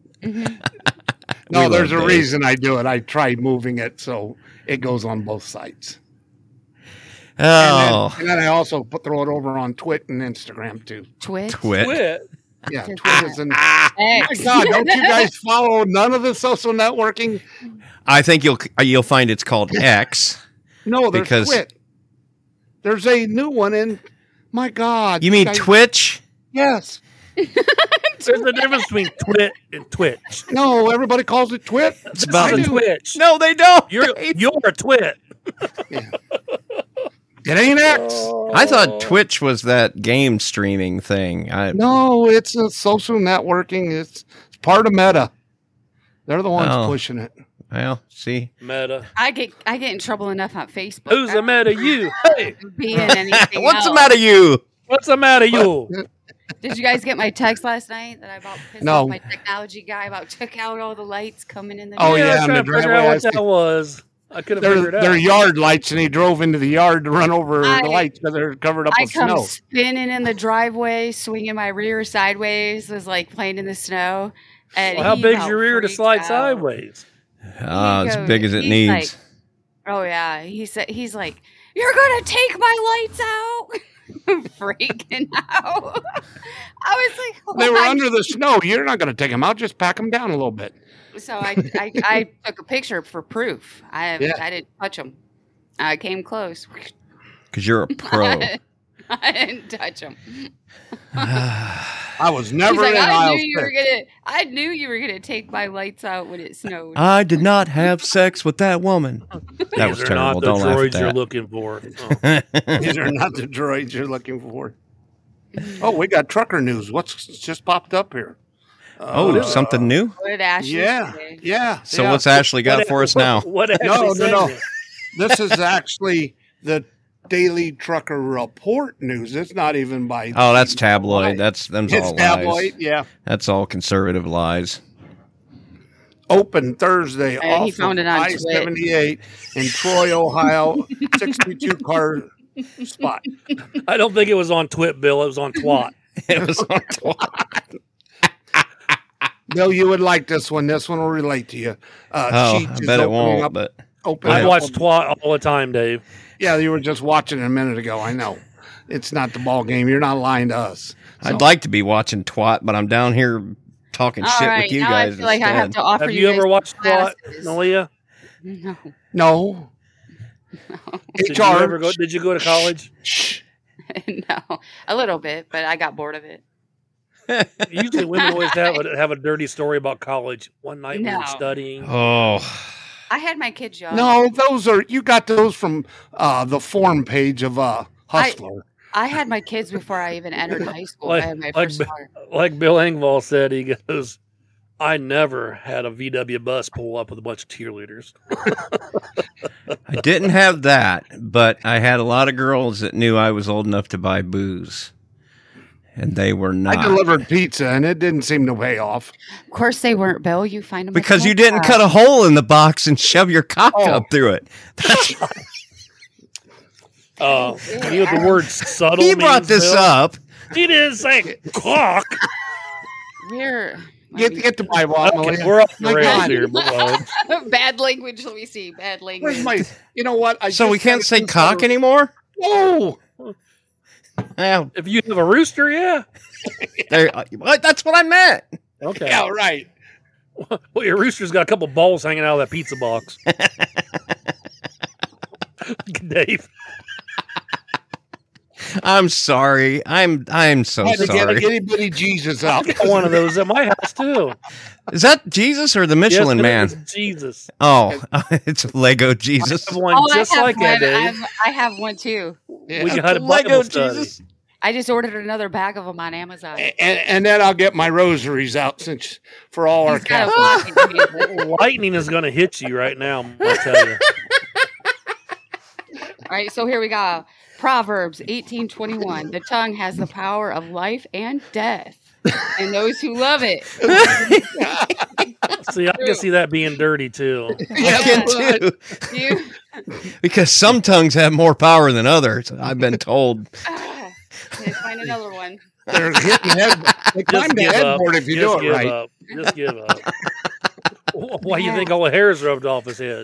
No, there's a reason I do it. I try moving it so it goes on both sides. Oh. And then I also throw it over on Twit and Instagram too. Twit? Yeah, Twit is an. My God, don't you guys follow none of the social networking? I think you'll find it's called X. No, there's Twit. There's a new one in. My God. You mean Twitch? Yes. There's a difference between Twit and Twitch. No, everybody calls it Twit. It's about Twitch. No, they don't. You're a Twit. Yeah. It ain't X. I thought Twitch was that game streaming thing. No, it's a social networking. It's part of Meta. They're the ones pushing it. Well, see, Meta. I get in trouble enough on Facebook. Who's the Meta? You. Hey. Being anything What's else. the matter, you? What's the matter, you? Did you guys get my text last night that I about pissed off my technology guy about took out all the lights coming in the Oh, night? yeah, I was trying to figure out what that was. I couldn't figure it out. They're yard lights, and he drove into the yard to run over the lights because they're covered up with snow. I come spinning in the driveway, swinging my rear sideways, was like playing in the sno. And how big's your rear to slide sideways? As big as it needs. Like, oh yeah, he's like, you're gonna take my lights out. Freaking out. I was like, they were under the snow. You're not going to take them out. Just pack them down a little bit. So I took a picture for proof. I didn't touch them. I came close. Because you're a pro. I didn't touch them. I was never in I knew you were gonna take my lights out when it snowed. I did not have sex with that woman. That was terrible. Don't laugh at that. These are not the droids you're looking for. These are not the droids you're looking for. Oh, we got trucker news. What's just popped up here? There's something new? What did Ashley say? Yeah. So what's Ashley got for us now? What No. This is actually the Daily Trucker Report news. It's not even by. Oh, that's tabloid. That's all It's tabloid. lies. Yeah. That's all conservative lies. Open Thursday He off found of it on I-78 in Troy, Ohio. 62 car spot. I don't think it was on Twit, Bill. It was on Twat. It was on twat. Bill, you would like this one. This one will relate to you. I Sheetz is bet it opening won't. up- But opening I up watch a- Twat all the time, Dave. Yeah, you were just watching it a minute ago. I know. It's not the ball game. You're not lying to us. I'd like to be watching twat, but I'm down here talking All shit right, with you now guys. I feel like I have instead. to offer Have you guys ever watched Twat, classes. Malia? No. No. Did you HR. ever go? Did you go to college? Shh. No, a little bit, but I got bored of it. Usually, women always have a dirty story about college. One night we No. were studying. Oh, I had my kids young. No, you got those from the forum page of Hustler. I had my kids before I even entered high school. Like- I had my like first Bi- daughter. Like Bill Engvall said, he goes, "I never had a VW bus pull up with a bunch of cheerleaders." I didn't have that, but I had a lot of girls that knew I was old enough to buy booze, and they were not. I delivered pizza, and it didn't seem to pay off. Of course they weren't, Bill. You find them Because you didn't cut a hole in the box and shove your cock up through it. You know the word subtle. He brought means, this Bill? up. He didn't say cock. We're Get the Bible out, Okay, Malia. we're off the My rails God. here, beloved. bad language. Let me see. Bad language. Where's my? You know what? So we can't say cock anymore? No. Well, If you have a rooster, yeah. that's what I meant. Okay. Yeah, right. Well, your rooster's got a couple balls hanging out of that pizza box. Dave. I'm sorry. I'm so Had to get sorry. itty bitty Jesus out. Got one of those at my house too. Is that Jesus or the Michelin Yes, it Man? is Jesus. Oh, it's Lego Jesus. I have one just I have like that, Dave. I have one too. We got a Lego Bible study. Jesus. I just ordered another bag of them on Amazon. And then I'll get my rosaries out since for all our He's got a Catholics. flocking table. Lightning is going to hit you right now, I tell you. All right, so here we go. Proverbs 18:21. The tongue has the power of life and death, and those who love it. See, I can see that being dirty too. I can too. You, Because some tongues have more power than others. I've been told. let's find another one. They're hitting head. They climb Just the give up. headboard if you Just do it give right. up. Just give up. Why do you think all the hairs rubbed off his head?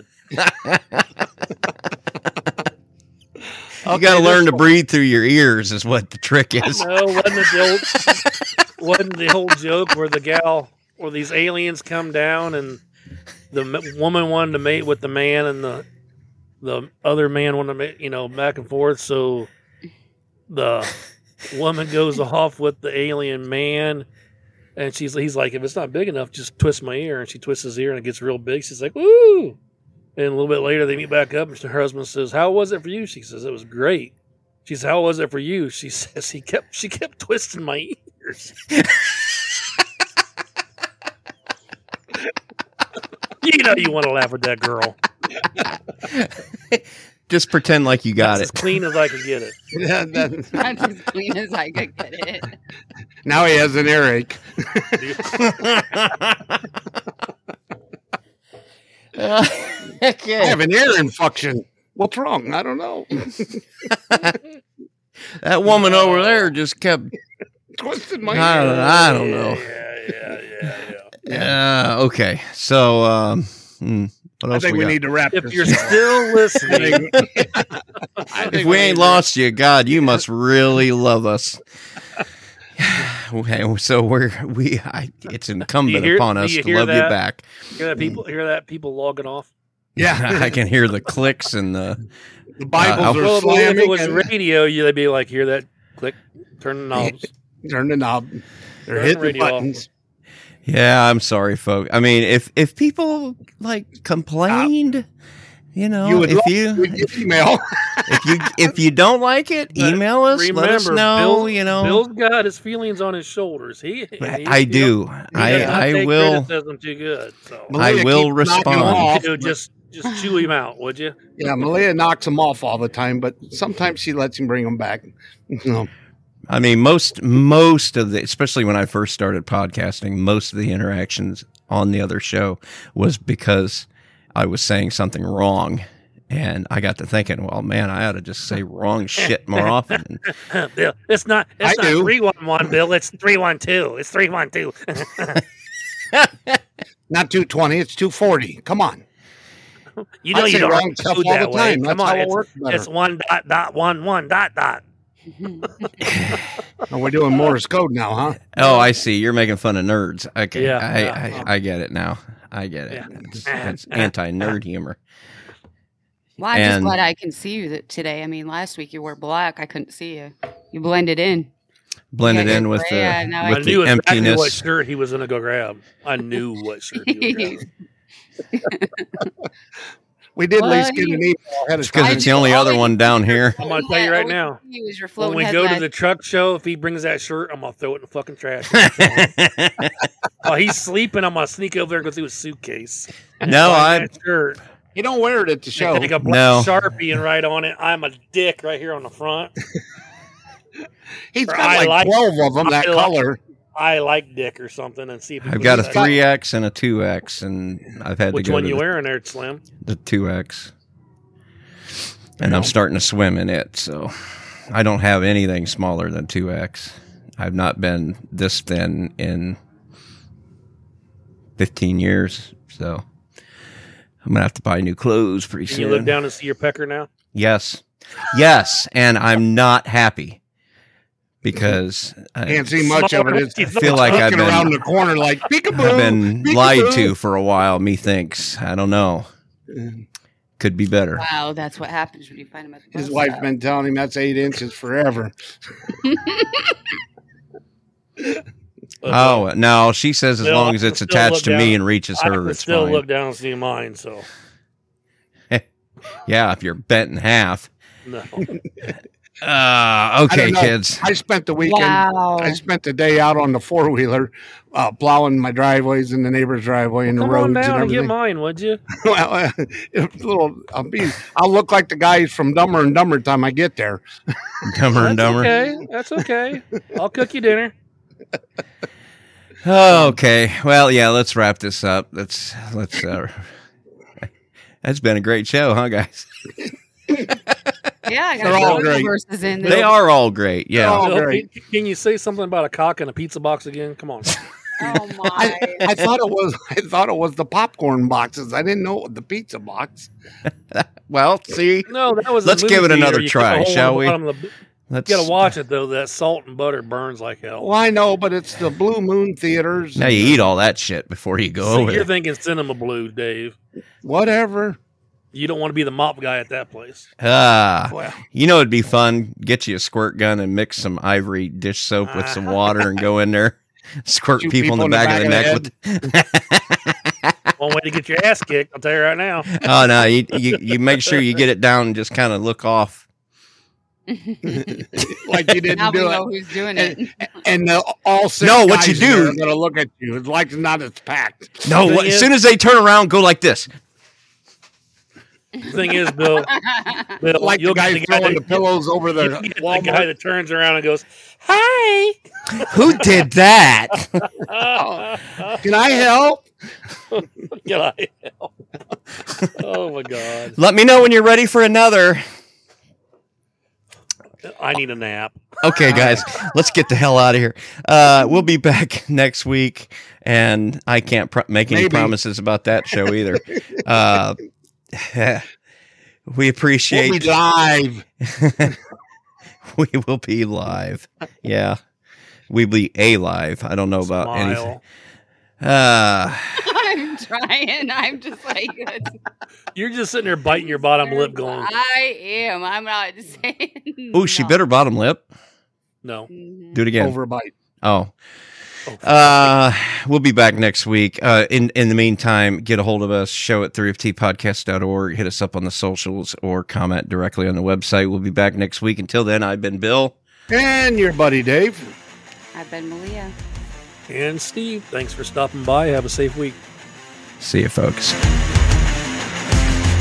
You got to learn to breathe through your ears, is what the trick is. No, wasn't the old joke where the gal, where these aliens come down and the woman wanted to mate with the man and the other man wanted to mate, back and forth. So the woman goes off with the alien man, and he's like, if it's not big enough, just twist my ear. And she twists his ear, and it gets real big. She's like, woo! And a little bit later, they meet back up, and her husband says, "How was it for you?" She says, "It was great." She says, "How was it for you?" She says, she kept twisting my ears." You want to laugh at that girl. Just pretend like you got That's it. as clean as I could get it. That's as clean as I could get it. Now he has an earache. Okay. I have an ear infection. What's wrong? I don't know. That woman over there just kept. Twisted my I ear. don't know. Yeah. Okay. So, what I else think we got? need to wrap If this you're up. still listening, If we ain't lost you, God, you must really love us. Okay, so it's incumbent upon us to love you back. hear that people logging off. Yeah. I can hear the clicks and the Bibles are Well, if slamming. it was and radio, they'd be like, hear that click, turn the knobs. turn the knob. They're Turn hitting the radio off. buttons. Yeah, I'm sorry, folks. I mean, if people like complained, You would if love you to get email. if you don't like it, email us. Let us know. Bill's got his feelings on his shoulders. I do. I will. Criticism too good. So I Malia will keeps knocking respond. off, Just Just chew him out, would you? Yeah, Malia knocks him off all the time, but sometimes she lets him bring him back. No. I mean, most of the, especially when I first started podcasting, most of the interactions on the other show was because I was saying something wrong. And I got to thinking, well, man, I ought to just say wrong shit more often. Bill, it's not 311, Bill. It's 312. It's 312. Not 220. It's 240. Come on. You know you don't wrong stuff all that the time. way. That's Come on, how it works better. it's 1.1.1. Oh, we're doing Morse code now, huh? Oh, I see. You're making fun of nerds. Okay, Yeah. I get it now. I get it. Yeah. It's anti-nerd humor. Well, I'm just And- glad I can see you today. I mean, last week you were black. I couldn't see you. You blended in. Blended Yeah, in with yeah, the now I I with knew the exactly what emptiness. shirt he was going to go grab. I knew what shirt he was We did at Well, least get an email ahead of Because time. it's the only other one down here. I'm going to tell you right All now. He was your When floating we head go to last- the truck show, if he brings that shirt, I'm going to throw it in the fucking trash. While he's sleeping, I'm going to sneak over there and go through his suitcase. No, Find I that shirt. You don't wear it at the show. Take a black No. Sharpie and write on it, I'm a dick right here on the front. He's Or got I like like- 12 of them, that I like- color. I like dick or something and see if he I've puts got a that- 3X and a 2X, and I've had Which to go one to you wearing there, Slim? the 2X, and I'm starting to swim in it. So I don't have anything smaller than 2X. I've not been this thin in 15 years, so I'm gonna have to buy new clothes pretty Can soon. you look down and see your pecker now? Yes, and I'm not happy because Can't see much of it. It's I feel like I've looking been- around the corner like, peekaboo. I've been peekaboo. lied to for a while. Methinks. I don't know. Could be better. Wow, that's what happens when you find him at the His bus wife's stop. been telling him that's 8 inches forever. Oh no, she says as Still- long as it's still attached look to me down. and reaches I her, can it's still fine. look down and see mine, so Yeah, if you're bent in half. no. Okay, I don't know. kids. I spent the weekend. Wow. I spent the day out on the 4-wheeler, plowing my driveways and the neighbor's driveway and the Come roads on and down and everything. get mine, would you? Well, I'll look like the guys from Dumber and Dumber time I get there. Dumber and Dumber. Okay, that's okay. I'll cook you dinner. Okay. Well, yeah. Let's wrap this up. Let's. That's been a great show, huh, guys? Yeah, I They're all got great. verses in They there. are all great. Yeah. Oh, Bill, great. can you say something about a cock in a pizza box again? Come on. Oh my! I thought it was the popcorn boxes. I didn't know it was the pizza box. Well, see. No, that was. a Let's movie give it theater. another You try, cut a hole in shall the we? bottom of the- Let's. You gotta watch it though. That salt and butter burns like hell. Well, I know, but it's the Blue Moon Theaters. Now you eat all that shit before you go See, over you're there. thinking cinema blue, Dave. Whatever. You don't want to be the mop guy at that place. Well, You know it'd be fun. Get you a squirt gun and mix some Ivory dish soap with some water and go in there, squirt Shoot people in the back of the neck with. One way to get your ass kicked, I'll tell you right now. Oh no, you make sure you get it down and just kind of look off. like you didn't Now we do know it. who's doing it. And all six No, what guys you in there do- are going to look at you. It's like not as packed. No, Thing as is- soon as they turn around, go like this. The thing is, Bill, Like the you'll guy get throwing the pillows over you'll the get the Walmart. guy that turns around and goes, "Hi." Who did that? Can I help? Can I help? Oh my god, Let me know when you're ready for another. I need a nap. Okay, guys, let's get the hell out of here. We'll be back next week, and I can't make any Maybe. promises about that show either. We appreciate. We'll be live. We will be live. Yeah, we'll be alive. I don't know about anything. Smile. I'm trying. I'm just like, You're just sitting there biting your bottom lip, going, I am. I'm not saying. Oh, she no. bit her bottom lip. "No." Do it again. Overbite. Oh. We'll be back next week. In the meantime, get a hold of us, show at 3ftpodcast.org, hit us up on the socials, or comment directly on the website. We'll be back next week. Until then, I've been Bill. And your buddy Dave. I've been Malia. And Steve, thanks for stopping by. Have a safe week. See you, folks.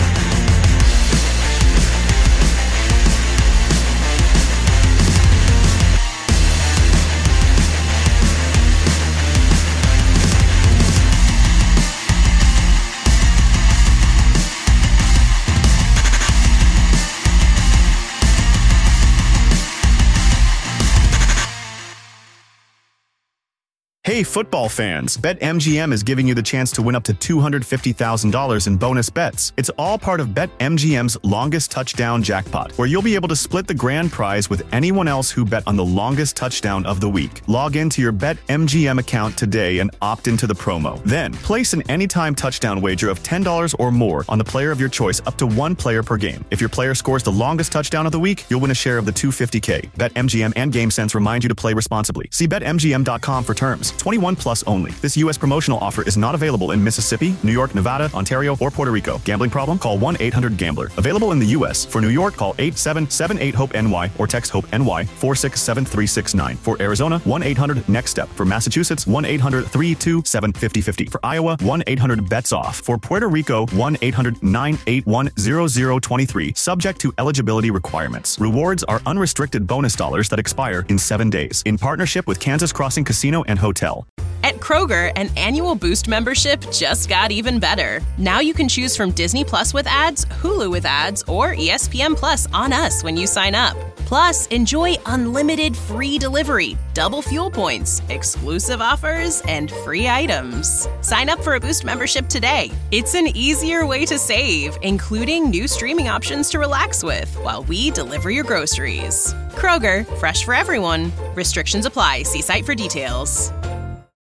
Hey, football fans, BetMGM is giving you the chance to win up to $250,000 in bonus bets. It's all part of BetMGM's longest touchdown jackpot, where you'll be able to split the grand prize with anyone else who bet on the longest touchdown of the week. Log into your BetMGM account today and opt into the promo. Then, place an anytime touchdown wager of $10 or more on the player of your choice up to one player per game. If your player scores the longest touchdown of the week, you'll win a share of the $250K. BetMGM and GameSense remind you to play responsibly. See BetMGM.com for terms. 21 plus only. This U.S. promotional offer is not available in Mississippi, New York, Nevada, Ontario, or Puerto Rico. Gambling problem? Call 1-800-GAMBLER. Available in the U.S. For New York, call 877-8-HOPE-NY or text HOPE-NY 467-369. For Arizona, 1-800-NEXT-STEP. For Massachusetts, 1-800-327-5050. For Iowa, 1-800-BETS-OFF. For Puerto Rico, 1-800-981-0023. Subject to eligibility requirements. Rewards are unrestricted bonus dollars that expire in 7 days. In partnership with Kansas Crossing Casino and Hotel. At Kroger, an annual Boost membership just got even better. Now you can choose from Disney Plus with ads, Hulu with ads, or ESPN Plus on us when you sign up. Plus, enjoy unlimited free delivery, double fuel points, exclusive offers, and free items. Sign up for a Boost membership today. It's an easier way to save, including new streaming options to relax with while we deliver your groceries. Kroger, fresh for everyone. Restrictions apply. See site for details.